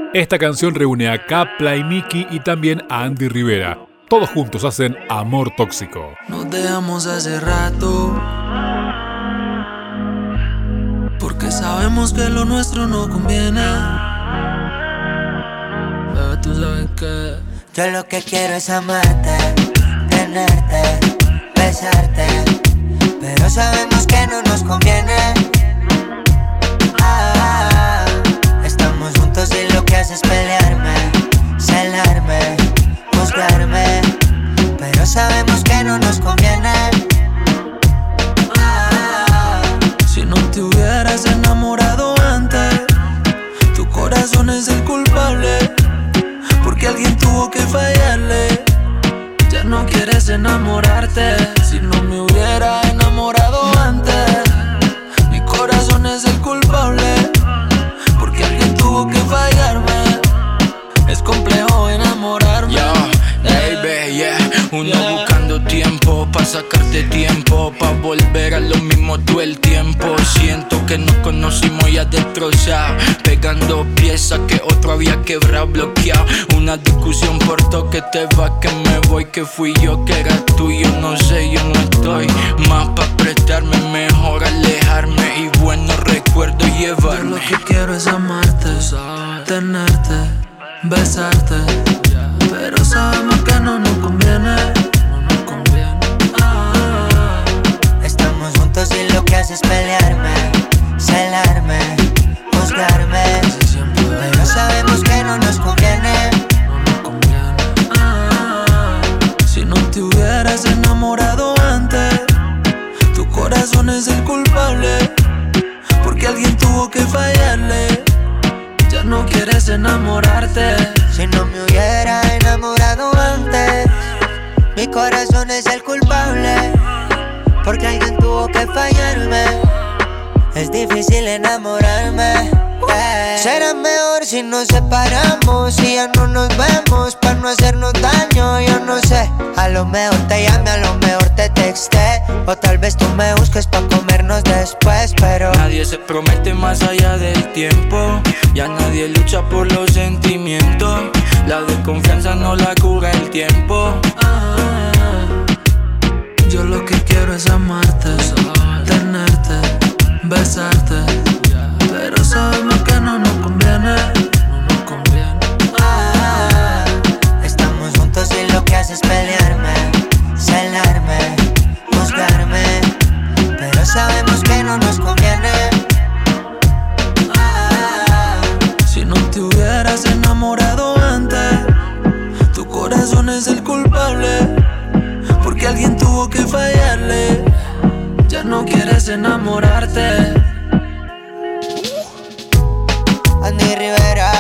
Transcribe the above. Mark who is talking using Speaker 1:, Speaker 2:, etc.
Speaker 1: Esta canción reúne a Capla y Miki y también a Andy Rivera. Todos juntos hacen Amor Tóxico.
Speaker 2: Nos dejamos hace rato, porque sabemos que lo nuestro no conviene. Bebé, tú sabes que
Speaker 3: yo lo que quiero es amarte, tenerte, besarte, pero sabemos que no nos conviene. Estamos juntos y lo que haces es pelearme, celarme, juzgarme, pero sabemos que no nos conviene.
Speaker 2: Si no te hubieras enamorado antes, tu corazón es el culpable, porque alguien tuvo que fallarle. Ya no quieres enamorarte. Si no me hubiera enamorado antes, mi corazón es el culpable, porque alguien tuvo que fallarme. Es complejo enamorarme.
Speaker 4: Yo, baby, yeah. Uno buscando tiempo pa' sacarte tiempo, pa' volver a lo mismo todo el tiempo. Siento que nos conocimos ya destrozado, pegando piezas que otro había quebrado, bloqueado. Una discusión por todo, que te vas, que me voy, que fui yo, que era tuyo. No sé, yo no estoy más pa' prestarme, mejor alejarme y buenos recuerdos llevarme.
Speaker 2: Yo lo que quiero es amarte, tenerte, besarte, pero sabemos que no nos conviene.
Speaker 3: Estamos juntos y lo que haces es pelearme, celarme, juzgarme, pero sabemos que no nos conviene.
Speaker 2: Si no te hubieras enamorado antes, tu corazón es el culpable, porque alguien tuvo que fallarle. Ya no quieres enamorarte.
Speaker 3: Si no me hubiera enamorado antes, mi corazón es el culpable, porque alguien tuvo que fallarme. Es difícil enamorarme. Será mejor si nos separamos y ya no nos vemos, para no hacernos daño. Yo no sé, a lo mejor te llame, a lo mejor te texté, o tal vez tú me busques pa' comernos después, pero
Speaker 4: nadie se promete más allá del tiempo, ya nadie lucha por los sentimientos. La desconfianza no la cura el tiempo.
Speaker 2: Yo lo que quiero es amarte, tenerte, besarte, pero sabemos que no nos conviene.
Speaker 3: Estamos juntos y lo que haces es pelearme, celarme, juzgarme, pero sabemos que no nos conviene.
Speaker 2: Si no te hubieras enamorado antes, tu corazón es el culpable, porque alguien tuvo que fallarle. Ya no quieres enamorarte.
Speaker 3: Andy Rivera.